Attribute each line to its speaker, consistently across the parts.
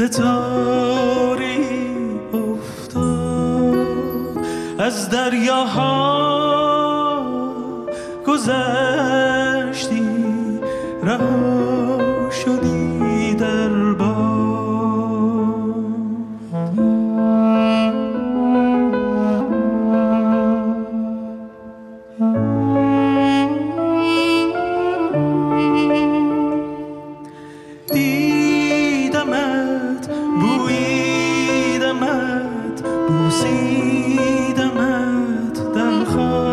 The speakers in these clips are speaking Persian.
Speaker 1: ستاری افتاد، از دریاها گذشتی، رها شدی در باد. دیدمت، بویدمت، بوسیدمت در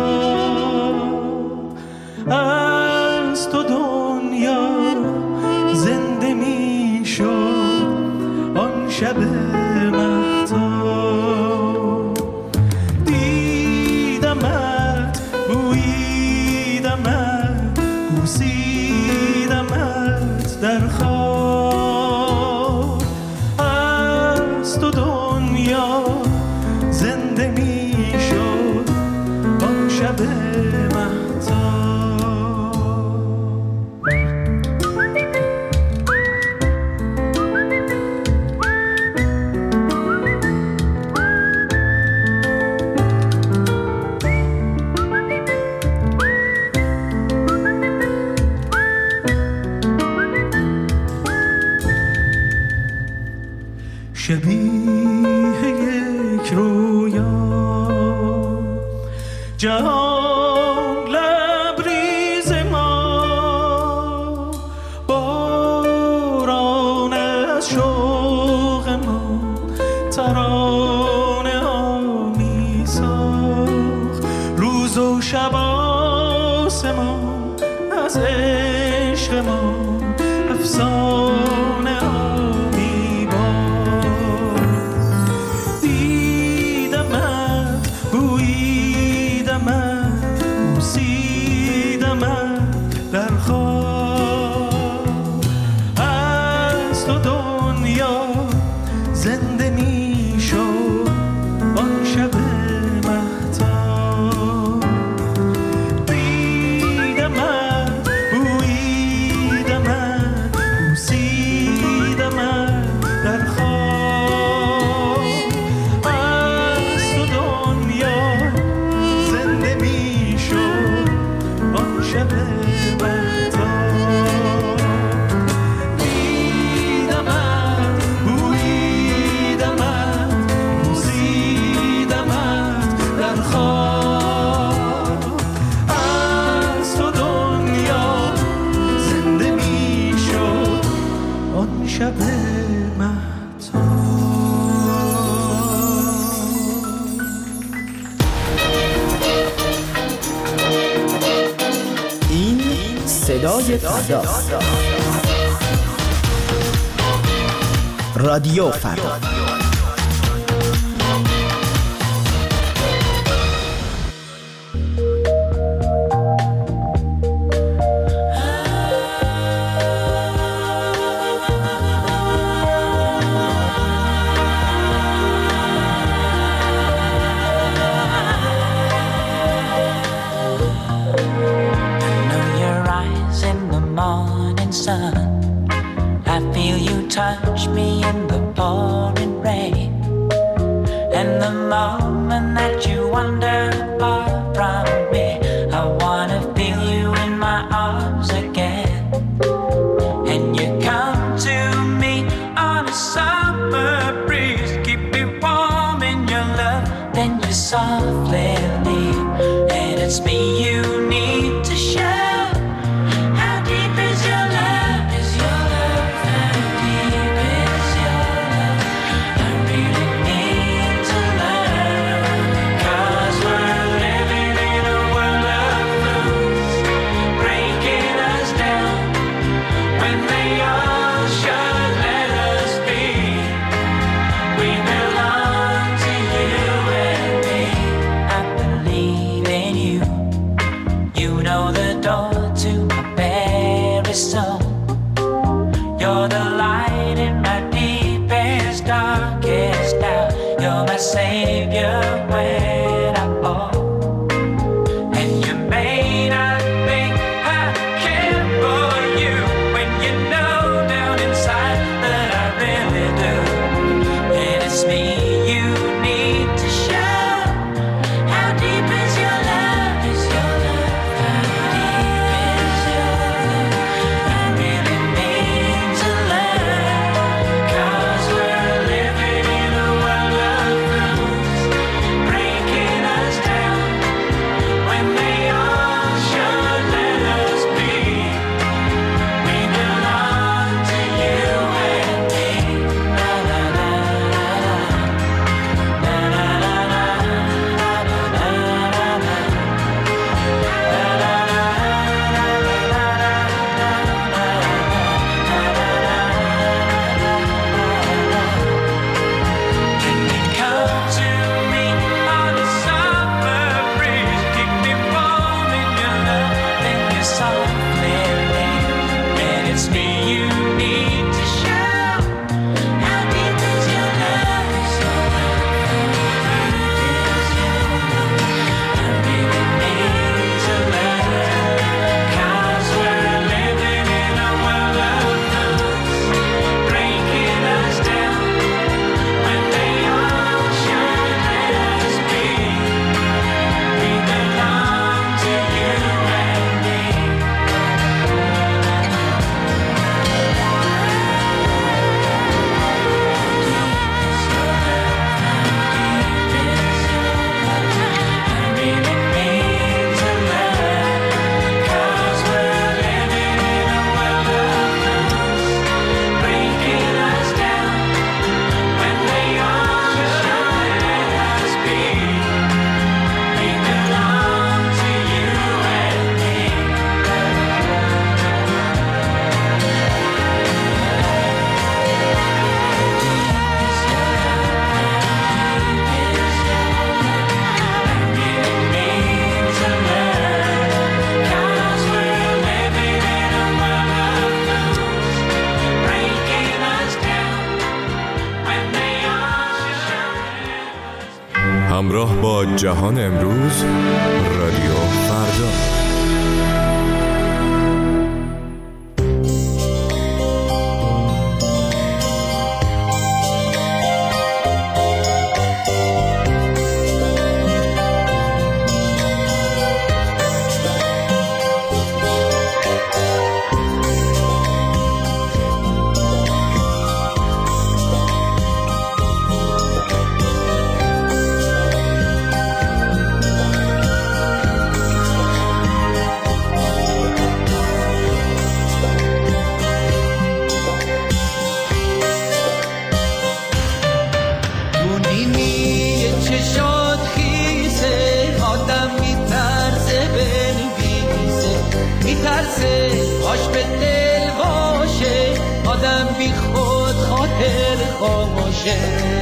Speaker 1: خواب، از تو دنیا زنده می شد آن شب مهتاب. دیدمت، بویدمت، بوسیدمت در خواب، از تو دنیا زنده می شد آن شب مهتاب. شبیه یک رویا، جهان لبریز ما، باران از شوق ما ترانه آمی ساخت. روز و شب آسمان از عشق ما افسانه آمی باد. دیدمت، بویدمت، بوسیدمت در خواب، از تو دنیا زنده می شد آن شب مهتاب. دیدمت، بویدمت، بوسیدمت در خواب، از تو دنیا زنده می شد آن شب مهتاب. دیدمت، بویدمت، بوسیدمت در خواب، از تو دنیا زنده می شد آن شب مهتاب.
Speaker 2: این صدای فردا، رادیو فردا.
Speaker 3: Touch me in the pouring rain, and the moment that you wander far from me, I wanna feel you in my arms again. And you come to me on a summer breeze, keep me warm in your love, then you softly leave, and it's me you need to show. How deep is your love? Is your love how deep is your love? I really need to learn, 'cause we're living in a world of fools, breaking us down when they all should let us be. We belong to you and me. I believe in you.
Speaker 4: همراه با جهان امروز، رادیو فردا.
Speaker 1: باش به دل باشه، آدم بی خود خاطر خاموشه.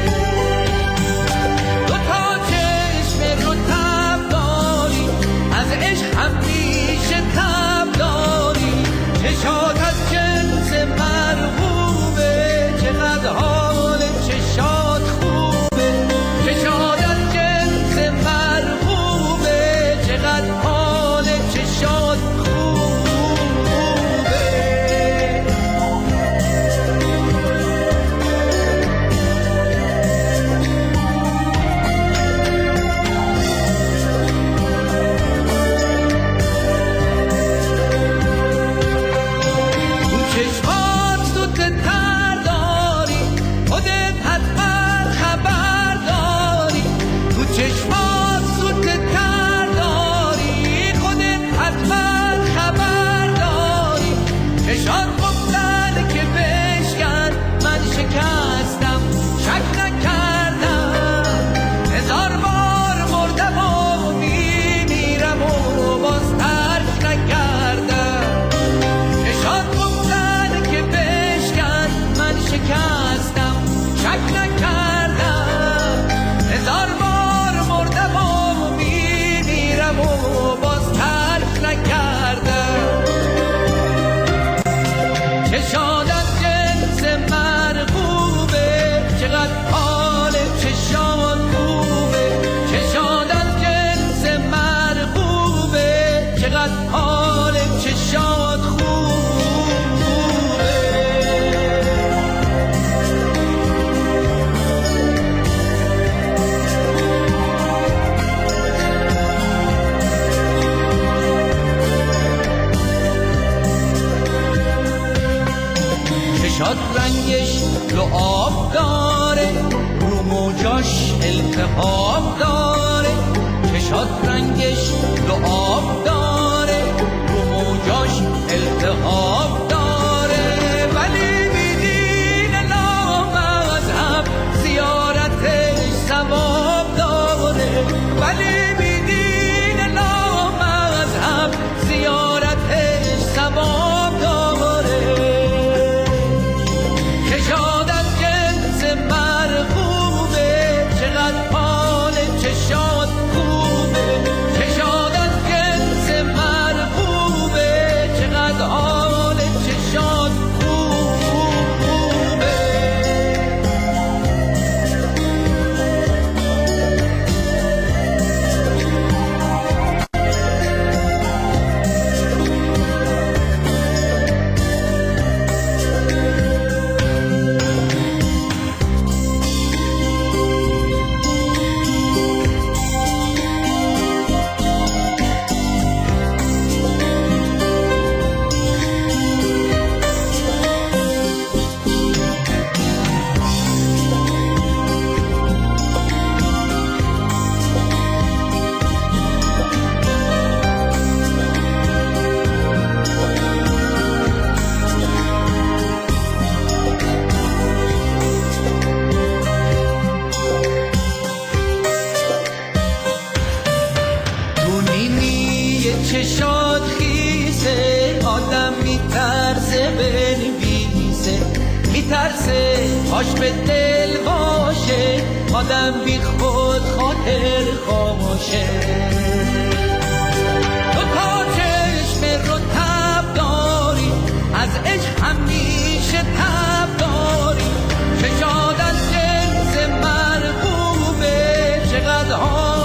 Speaker 1: دو تا چشم رو تب داری، از عشق همیشه تب داری. چشات از جنس مرغوبه، چقدر حال چشات خوبه. چشات از جنس مرغوبه، چقدر حال چشات خوبه. چشات رنگش دو آب داره، رو موجاش التهاب داره. چشات رنگش دو آب داره، رو موجاش التهاب داره. ولی بیدین لامذهب زیارتش ثواب داره. ولی بیدین لامذهب زیارتش ثواب داره. چشات از جنس مرغوبه، چقدر حال چشات خوبه. چشات از جنس مرغوبه، چقدر حال چشات خوبه. چشات خیسه، آدم میترسه بنویسه. میترسه پاش به دل باشه، آدم بی خود خاطر خاموشه. دو تا چشم رو تب داری، از عشق همیشه تب داری. چشات از جنس مرغوبه، چقدر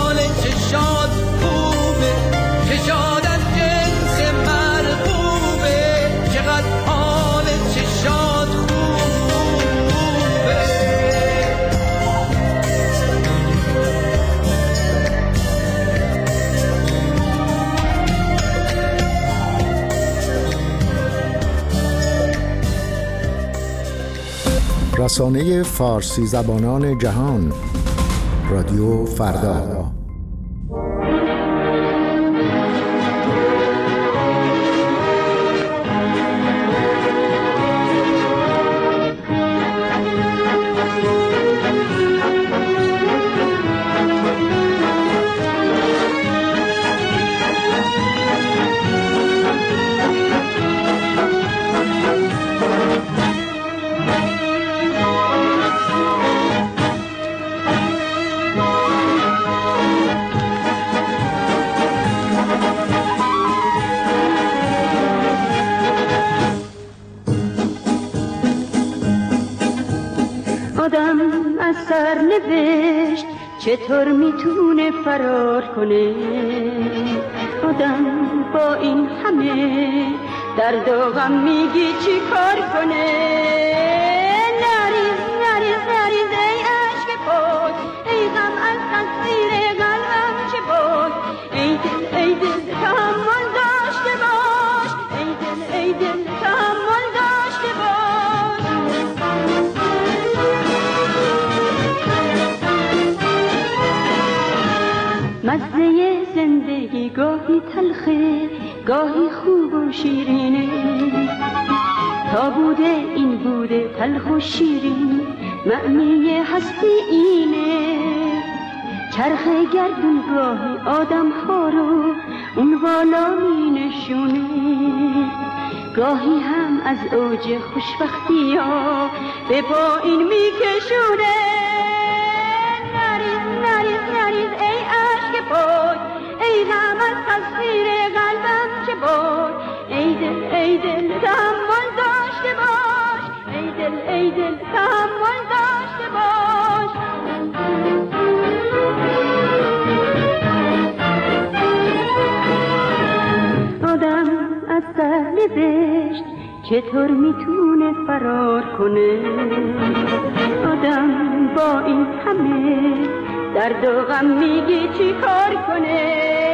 Speaker 5: رسانه فارسی زبانان جهان، رادیو فردا.
Speaker 6: آدم از سرنوشت چطور میتونه فرار کنه؟ آدم با این همه درد و غم میگی چی کار کنه؟ نریز نریز نریز ای عشق پاک، ای غم از تصویر قلبم چه باک. ای دل تحمل داشته باش، ای دل تحمل داشته باش. مزه زندگی گاهی تلخه گاهی خوب و شیرینه، تا بوده این بوده تلخ و شیرین، معنی هستی اینه. چرخ گردون گاهی آدم ها رو اون بالا می نشونه، گاهی هم از اوج خوشبختی ها به پایین می کشونه. نریز نریز نریز ای عشق پاک، ای غم از تصویر قلبم چه باک. ای دل تحمل داشته باش، ای دل تحمل داشته باش. آدم از سرنوشت چطور میتونه فرار کنه؟ آدم با این همه درد و غم میگی چی کار کنه؟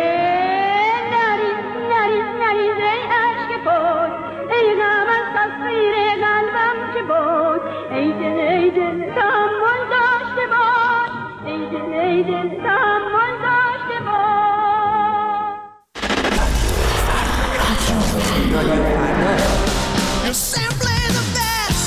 Speaker 6: نریز نریز نریز ای عشق پاک، ای غم از تصویر قلبم چه باک. ای دل تحمل داشته باش، ای دل تحمل داشته باش.
Speaker 1: You're simply the best.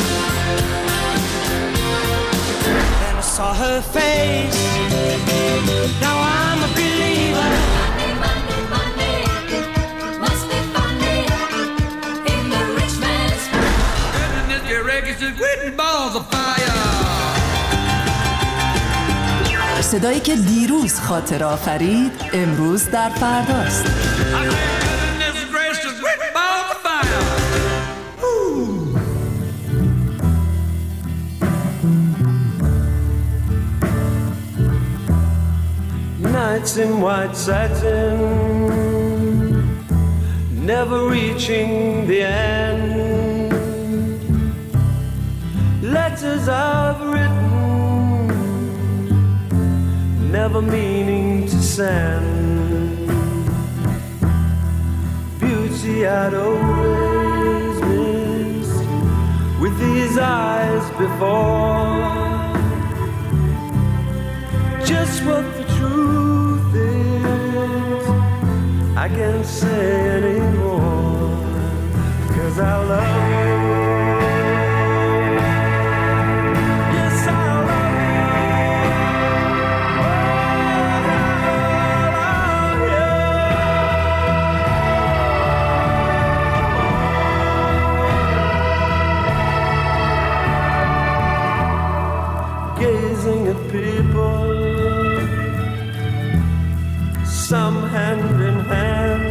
Speaker 1: Then I saw her face. Now I'm a believer.
Speaker 7: Money, money, must be funny in the rich man's world.
Speaker 1: Goodness, your records is written balls of fire.
Speaker 2: صدایی که دیروز خاطر آفرید امروز در فرداست.
Speaker 8: Nights in white satin, never reaching the end. Letters I've written, never meaning to send. Beauty I'd always missed with these eyes before. Just what the truth is, I can't say anymore, 'cause I love you. Yes, I love you. Gazing at people, some hand in hand,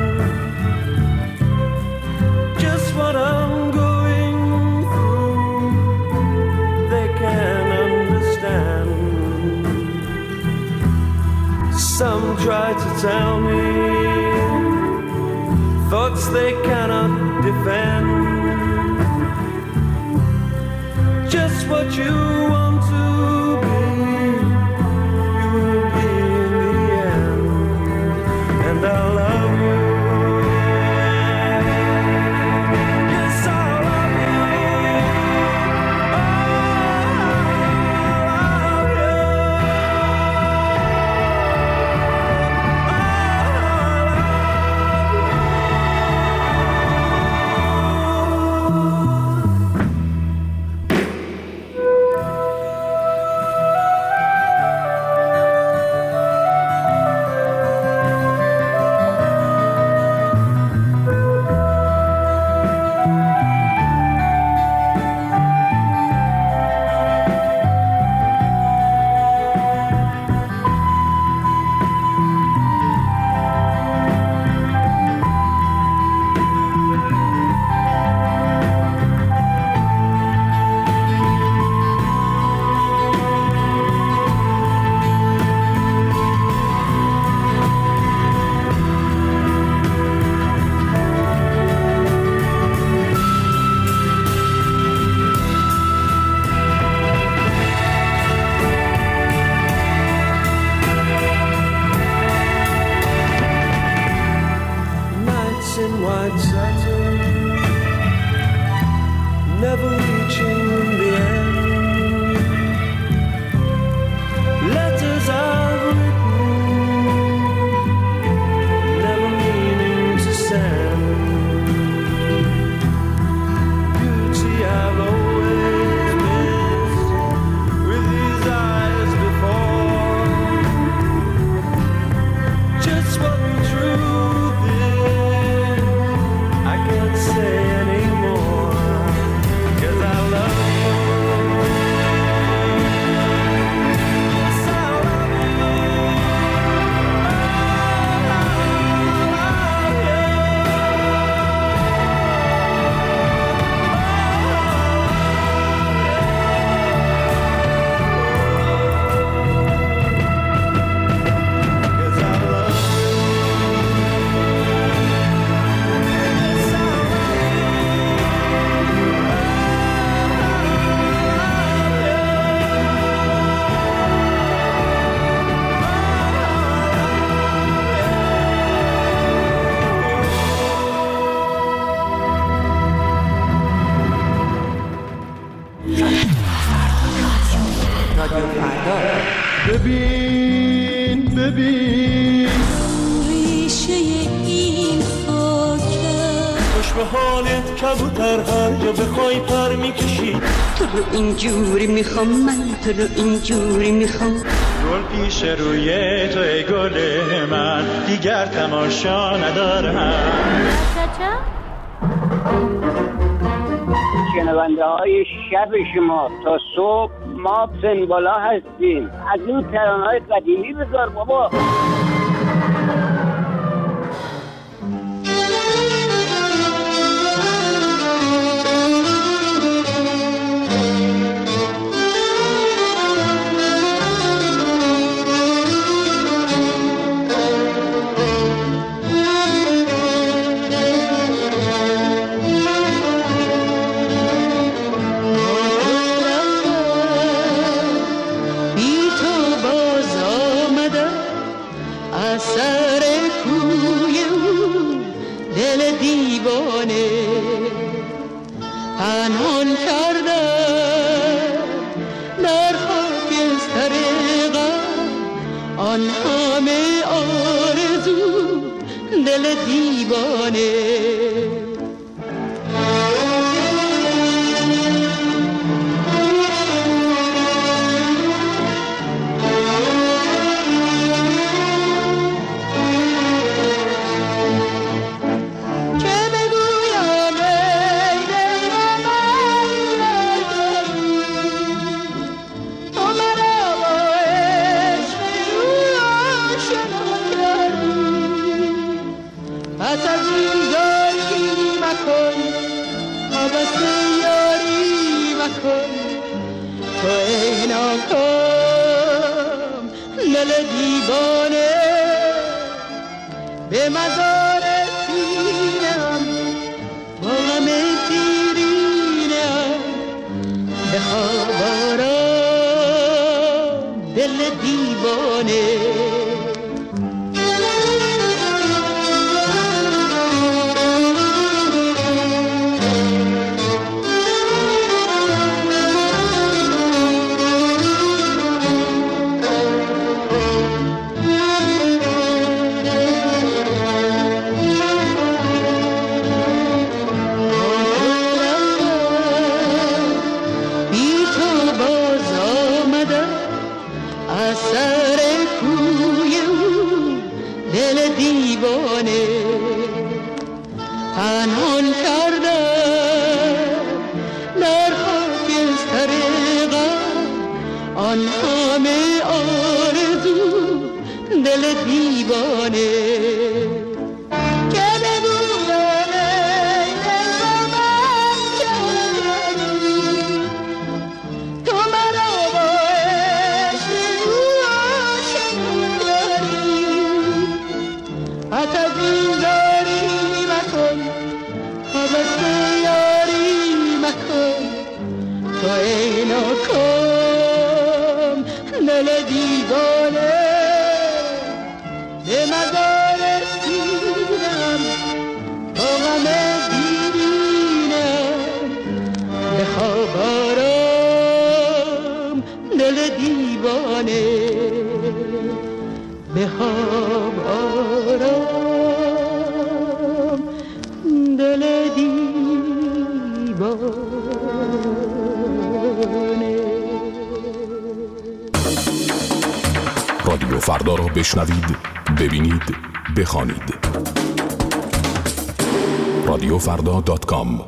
Speaker 8: just what I'm going through, they can understand. Some try to tell me thoughts they cannot defend, just what you want to be, you will be in the end. And I love you. Yes, I love you. Oh, white satin, never reaching the end. Letters I've written, never meaning to send. Beauty I've always missed with these eyes before. Just what the truth is, I can't say anymore, 'cause I love you. Yes, I love you.
Speaker 9: ببین ببین
Speaker 7: ریشه این خاکه
Speaker 8: خوش به حالت کبوتر، هر جا بخوای پر میکشی.
Speaker 10: تو رو اینجوری میخوام، من تو رو اینجوری میخوام.
Speaker 11: گل پیش روی تو ای گل من، دیگر تماشا ندارم.
Speaker 12: شنونده های شب شما تا صبح ما سنبالا هستیم. از این ترانه‌های قدیمی بذار بابا.
Speaker 1: پنهان کرده در خاکستر غم آن همه آرزو دل دیوانه. تو ای ناکام دل دیوانه به مزار سینه‌ام با غم دیرینه‌ام بخواب آرام دل دیوانه. پنهان کرده در خاکستر غم آن همه آرزو دل دیوانه. که بگویم ای دل با من چه کردی، تو مرا با عشق او آشنا کردی. پس از این داری مکن، حوض یاری مکن، تو ای ناکام دل دیوانه به مزار سینه‌ام با غم
Speaker 6: آرام آرام دل دیوانه.
Speaker 13: رادیو فردا را بشنوید، ببینید، بخوانید. رادیوفردا.com.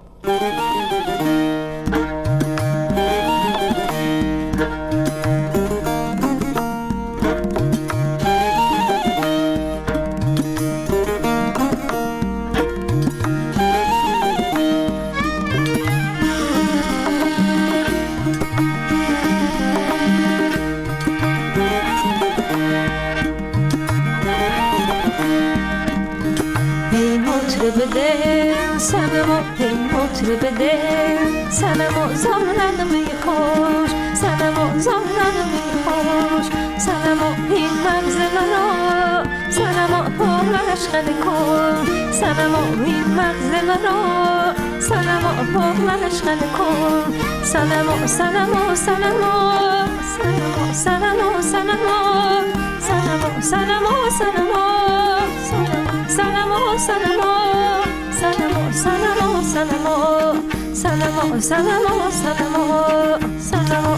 Speaker 6: به دل سنما زامنم میخوش، سنما زامنم میخوش، سنما این مغز مرا، سنما پرش خلی کن، سنما این مغز مرا، سنما پرش خلی کن، سنما سنما سنما سنما سنما سنما سنما سنما سنما سنما سنما سنما سنما سنما سنما سنما سنما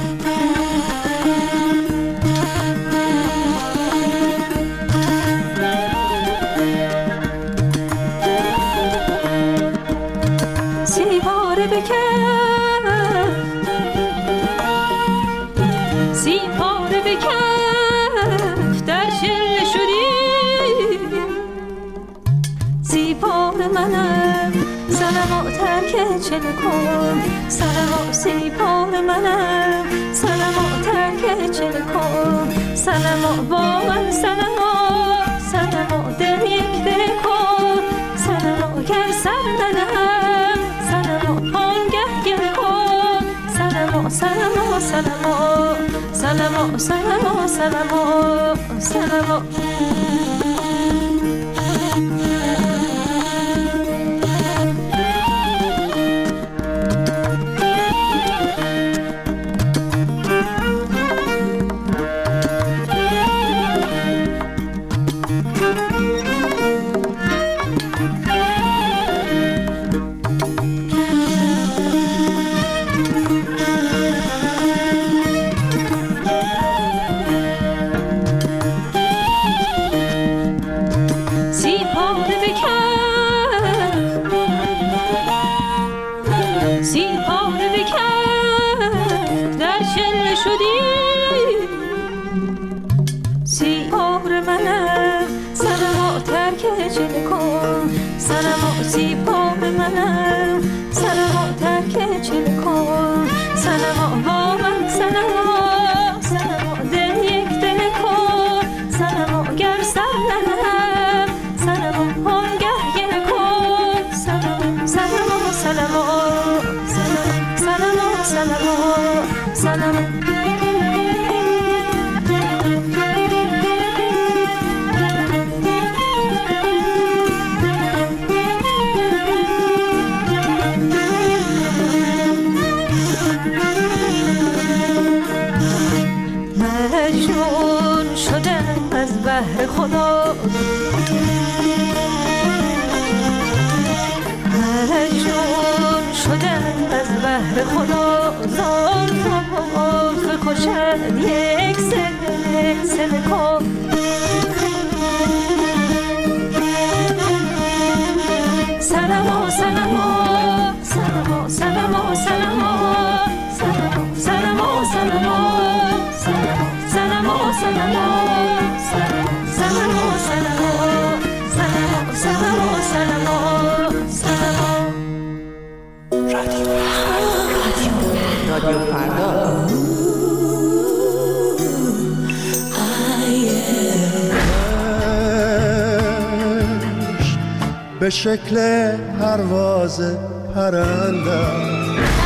Speaker 6: سیپاره بکن، سیپاره بکن در شل شدی، سیپاره منم سنما ترک چل کن، سنما سیپار منم سنما ترک چل کن، سنما با من سنما سنما دل یک دل کن، سنما گر سر ندهم سنما آنگه گل کن، سنما سنما سنما سنما سنما سنما سنما مجنون شدم از بحر خدا، مجنون شدم از بحر خدا، زان زلف خوشت یک سل کن، سنما سنما سنما سنما سنما سنما سنما سنما سنما سنما سنما سنما سنما سنما
Speaker 2: رادیو فردا.
Speaker 9: به شکل پرواز پرنده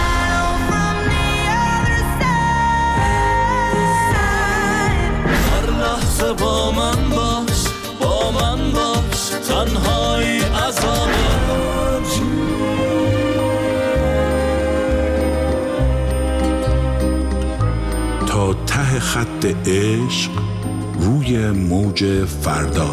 Speaker 1: با من باش، با من باش، تنهایی عذابه.
Speaker 14: تا ته خط عشق روی
Speaker 13: روی موج فردا.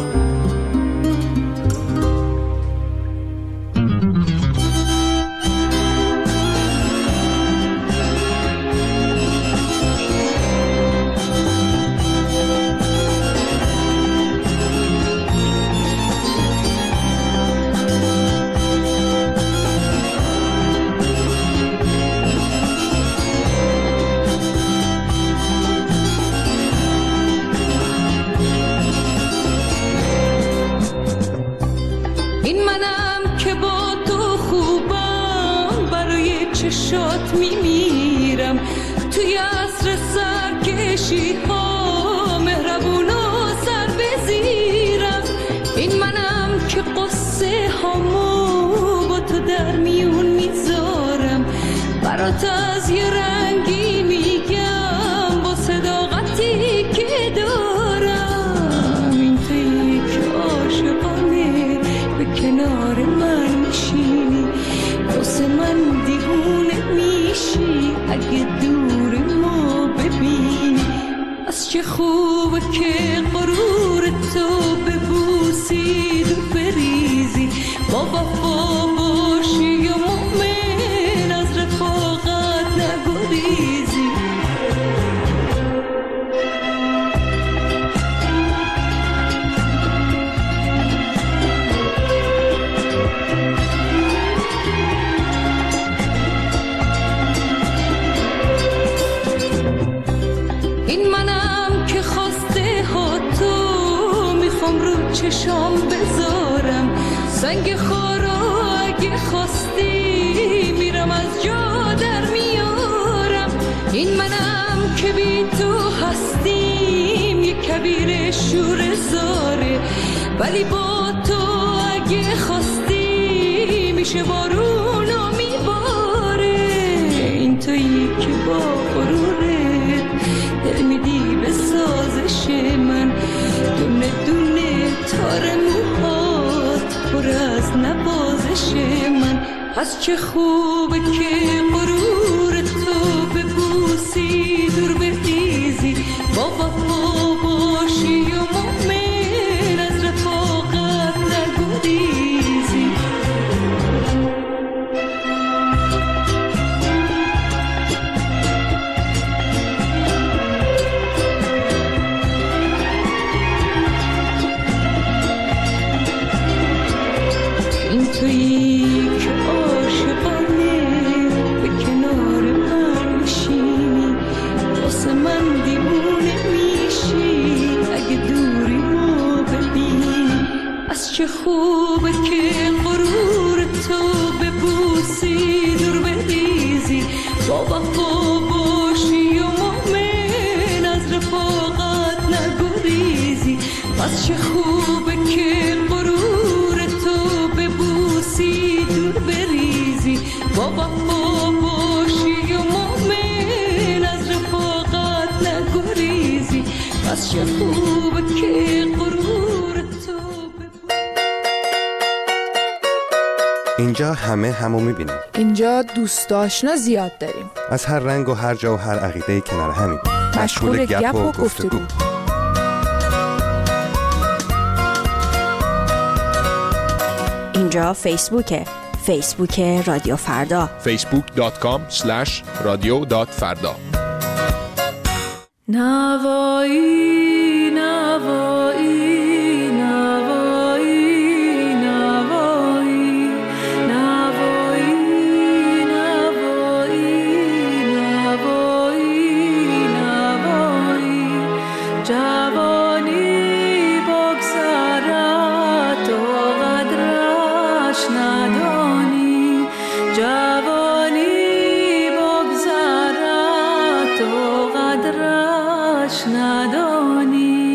Speaker 1: چشات میمیرم توی عصر سرکشی ها، مهربون و سر بزیرم. این منم که قصه هامو با تو در میون میذارم، برات از یه رنگی میگم با صداقتی که دارم. این تویی که عاشقانه به کنار من میشینی، واسه من دیوونه میشی اگه دور ما ببینی. از چه خوبه که غرور تو ببوسی دور بریزی، با وفا باشی یا مؤمن از رفاقت نگریزی. این منم که خواسته ها تو میخوام رو چشام بذارم، سنگ خارا اگه خواستی میرم از جا در میارم. این منم که بی تو هستیم یک کبیر شور زاره، ولی با تو اگه خواستی میشه بارون و میباره. این تویی که با غروره دل میدی به سازش من، دونه دونه تار موهات پر از نوازش من. از چه خوبه که غرور تو ببوسی دور بریزی، با وفا باشی و مؤمن از رفاقت نگریزی. تویی که عاشقانه به کنار من میشینی، واسه من دیوونه میشی اگه دوری ما ببینی. از چه خوبه که غرور تو ببوسی دور بریزی، با وفا باشی و مؤمن از رفاقت نگریزی. از چه خوبه که غرور تو ببوسی دور بریزی، با وفا باشی و مؤمن از رفاقت نگریزی. از چه خوبه که غرور تو
Speaker 14: اینجا همه همو میبینیم.
Speaker 15: اینجا دوست آشنا زیاد داریم،
Speaker 14: از هر رنگ و هر جا و هر عقیده کنار همین،
Speaker 15: مشغول گپ و گفتگو.
Speaker 16: اینجا فیسبوک رادیو فردا،
Speaker 13: facebook.com/radio.farda.
Speaker 1: نوایی نوایی نوایی نوایی نوایی نوایی نوایی نوایی جوانی بگذرد و قدرش ندانی، جوانی بگذرد و قدرش ندانی.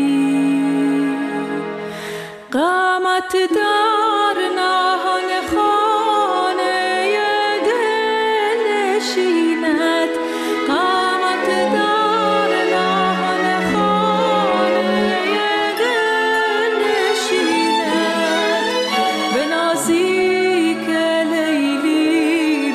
Speaker 1: قامت در نهان خانه دل نشیند، قامت در نهان خانه دل نشیند. به نزدیک لیلی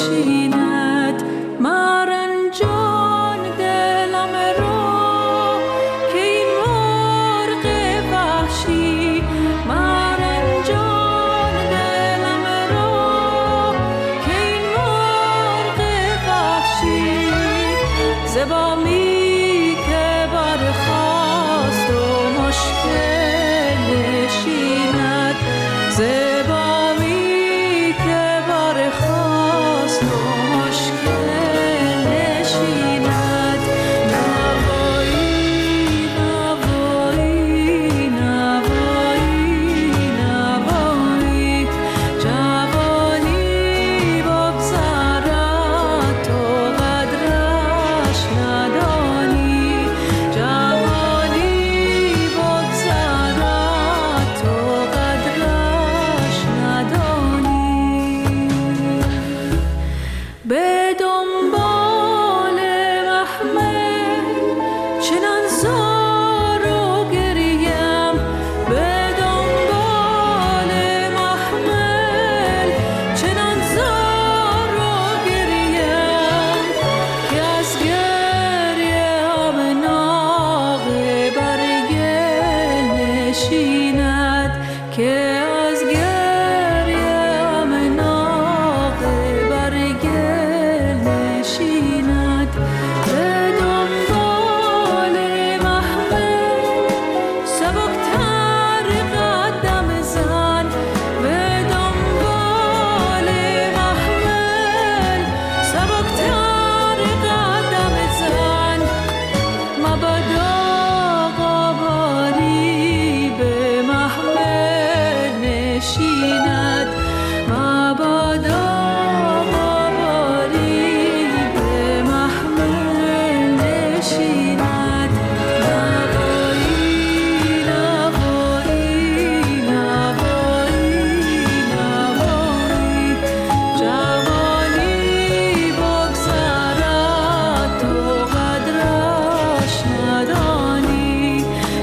Speaker 17: نشیند مرنجان دلم را که این مرغ وحشی مرنجان دلم را که این مرغ وحشی زبامی که برخاست و مشکل نشیند زبامی که برخاست و مشکل نشیند نوایی نوایی نوایی نوایی جوانی بگذرد تو قدرش ندانی جوانی بگذرد تو قدرش ندانی به دنبال محمل چنان زار و گریم به دنبال محمل چنان زار و گریم که از گریه هم ناقه بر گل نشیند که از گریه هم ناقه بر گل نشیند به دنبال محمل سبکتر قدم زن به دنبال محمل سبکتر قدم زن مبادا قباری به محمل نشیند مبادا قباری به محمل نشیند نوایی نوایی نوایی نوایی جوانی بگذرد تو قدرش ندانی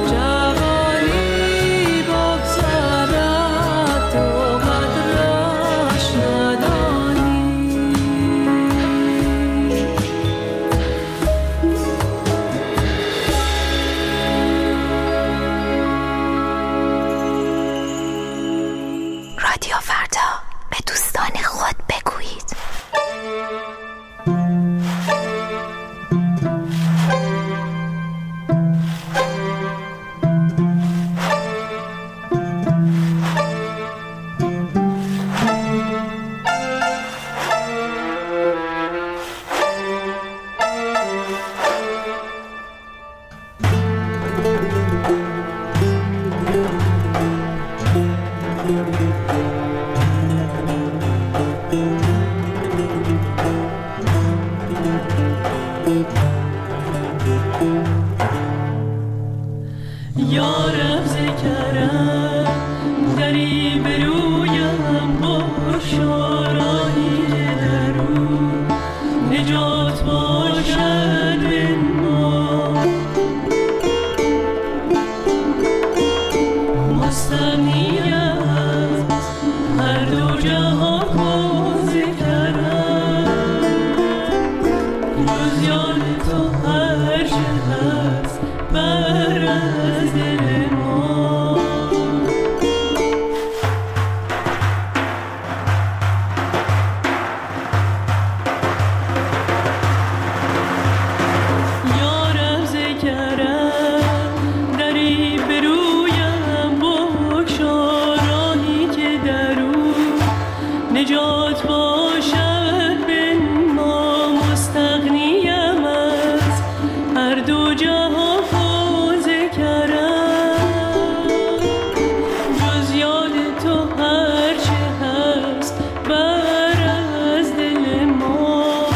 Speaker 17: جوانی بگذرد تو قدرش ندانی
Speaker 16: رادیو فردا به دوستان خود بگویید.
Speaker 17: یارم ذکرم دری برویم باشا راهی درو نجات باشد من ما مستغنیم هر دو جهان کن ذکرم جز یاد تو هر چه هست بر از دل ما یارم ذکرم دری برویم بگشا راهی که درو نجات باشد بن ما مستغنیم از هر دو جهان جز یاد تو هر چه هست بر از دل ما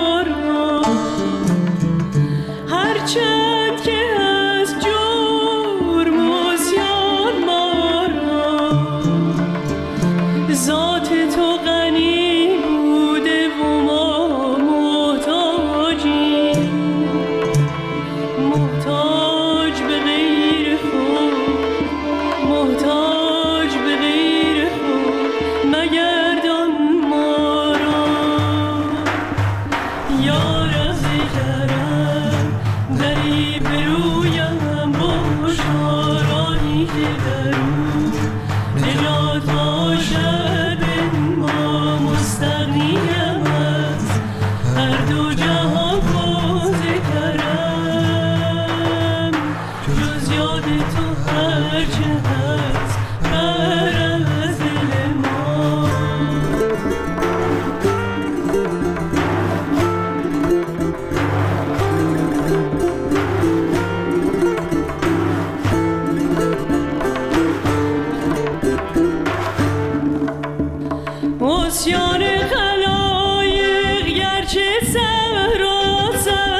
Speaker 17: چند که از جور یاد تو هرچه هست بر از دل ما. عصیان خلایق گرچه صحرا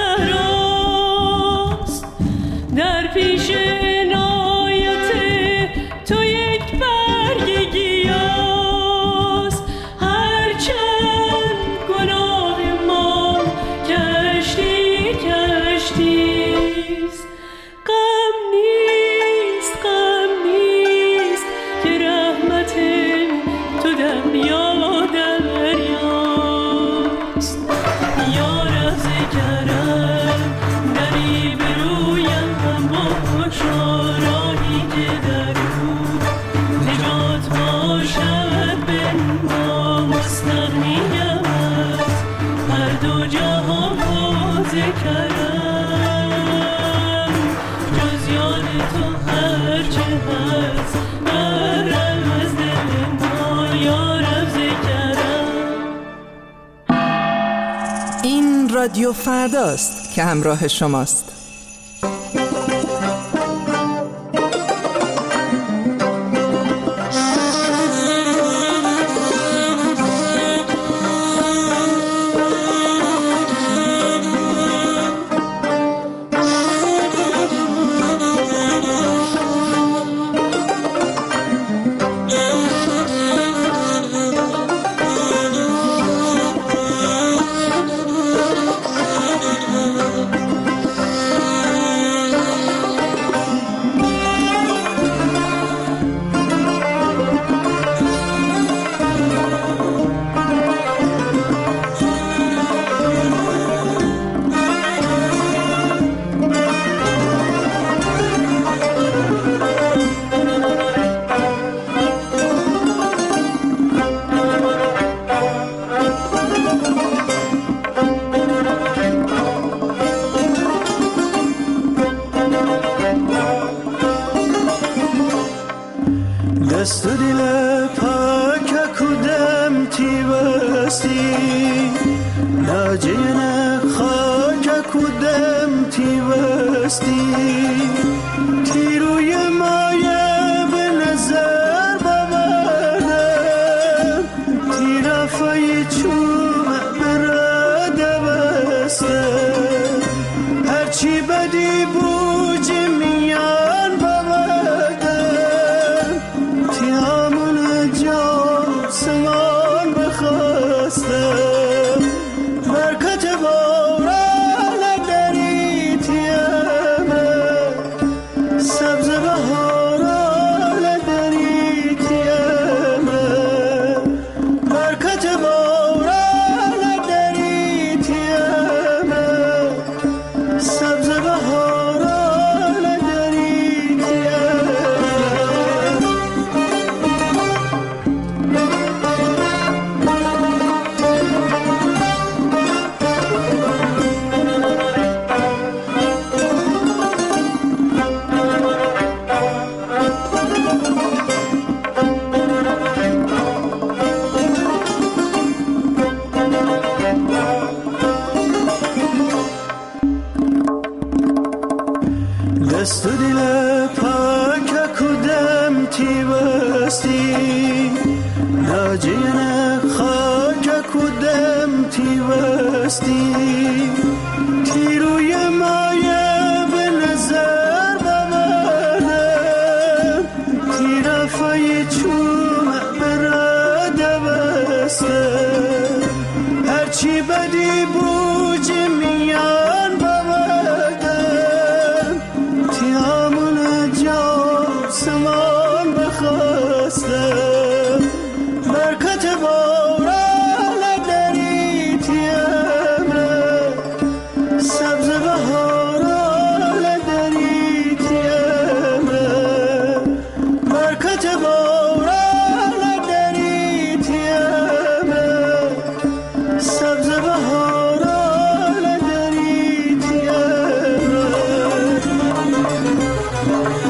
Speaker 17: صحراست، در پیش عنایت تو یک برگ گیاست. هرچند گناه ما کشتی کشتیست، غم نیست غم نیست که رحمت تو دریا دریاست. یا رفز کرم دری برویم بگشا، راهی که در او نجات باشد بنما. مستغنیم از هر دو جهان باز کرم، جز یاد تو هرچه هست بر از دل ما. یا رفز کرم.
Speaker 2: این رادیو فرداست که همراه شماست.
Speaker 9: دست و دل پاک کدام تی بستی، ناجین خاک کدام تی بستی. تی روی مایه به نظر ببردم، تی رفای چوم براده بستم. هرچی بدی بوج میان ببردم، تی همون جا سمان بخواستم. برکت باران دری تیمه، سبز بهاران دری تیمه. برکت باران دری تیمه، سبز بهاران دری تیمه. دست و دل پاک کدام تی بستی، ناجین خاک کدام تی بستی. تی روی مایه به نظر ببردم، تی رفای چوم براده بستم. هرچی بدی بوج میان ببردم، تی همون جا سمان بخواستم. برکت باران دری تیمه، سبز بهاران دری تیمه. برکت باران دری تیمه، سبز بهاران دری تیمه.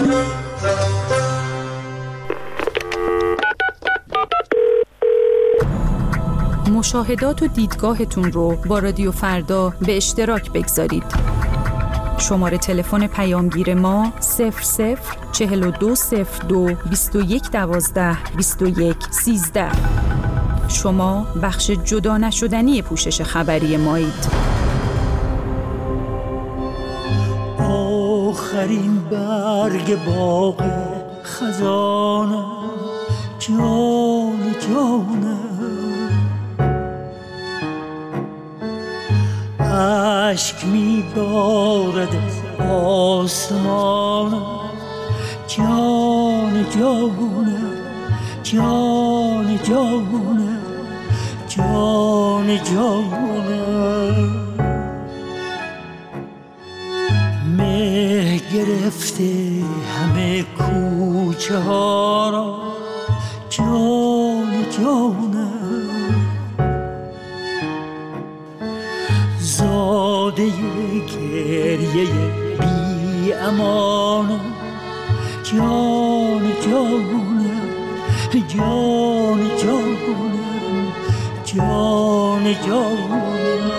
Speaker 18: مشاهدات و دیدگاهتون رو با رادیو فردا به اشتراک بگذارید. شماره تلفن پیامگیر ما 004202 2112 2113. شما بخش جدا نشدنی پوشش خبری مایید.
Speaker 9: آخرین برگ باغ خزانم، جان جانم، اشک می‌بارد از آسمانم، جان جانم، جان جانم، جان جانم. مه گرفته همه کوچه ها را، جان جانم، زاده گریه بی امانم، جان جانم، جان جانم، جان جانم.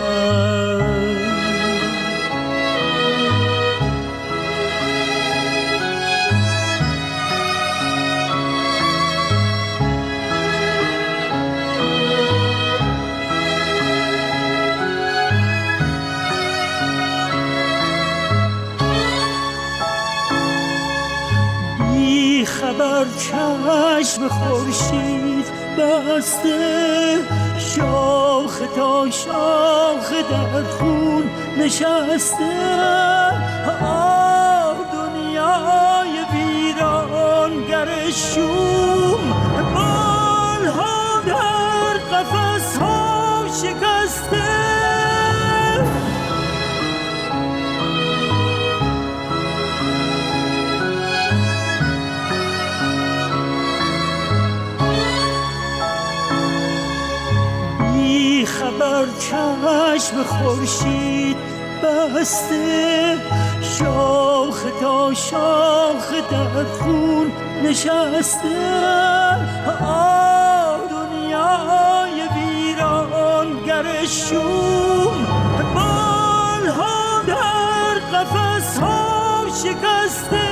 Speaker 9: خبر چشم خورشید بسته، شاخ تا شاخ در خون نشسته. آه دنیای ویرانگر شوم، بالها در قفس ها شکسته. خبر چشم خورشید بسته، شاخ تا شاخ در خون نشسته. آه دنیای ویرانگر شوم، بالها در قفس ها شکسته،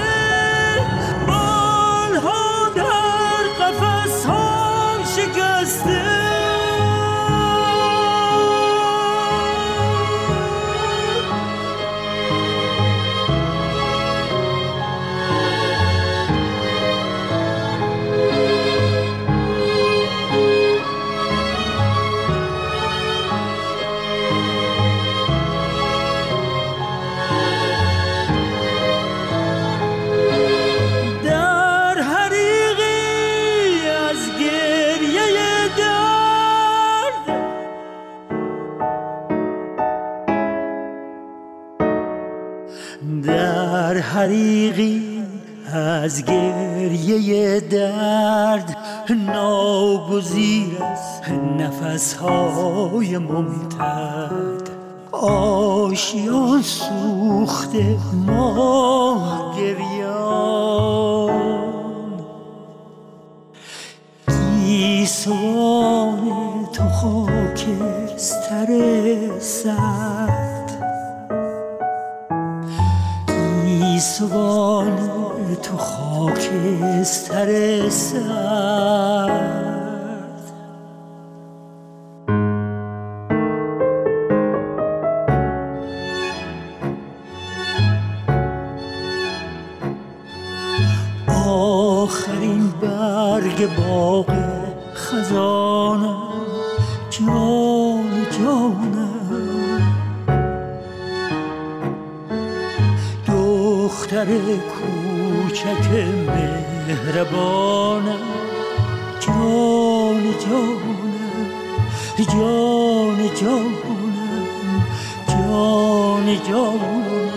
Speaker 9: بالها در قفس ها شکسته. حریقی از گریه درد، ناگزیر از نفسهای ممتد. آشیان سوخته ماه گریان، گیسوان تو خاکستر سرد، گیسوان تو خاکستر سرد. آخرین برگ باغ خزانم، جان جانم، دختر کوچک مهربانم، جان جانم، جان جانم، جان جانم.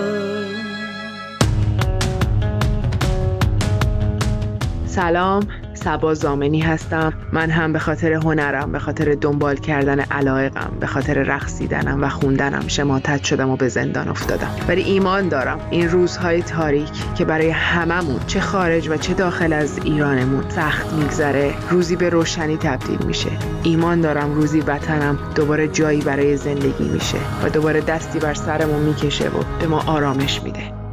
Speaker 19: سلام، صبا زامنی هستم. من هم به خاطر هنرم، به خاطر دنبال کردن علایقم، به خاطر رقصیدنم و خوندنم شماتت شدم و به زندان افتادم. ولی ایمان دارم این روزهای تاریک که برای هممون چه خارج و چه داخل از ایرانمون سخت میگذره، روزی به روشنی تبدیل میشه. ایمان دارم روزی وطنم دوباره جایی برای زندگی میشه و دوباره دستی بر سرمون میکشه و به ما آرامش میده.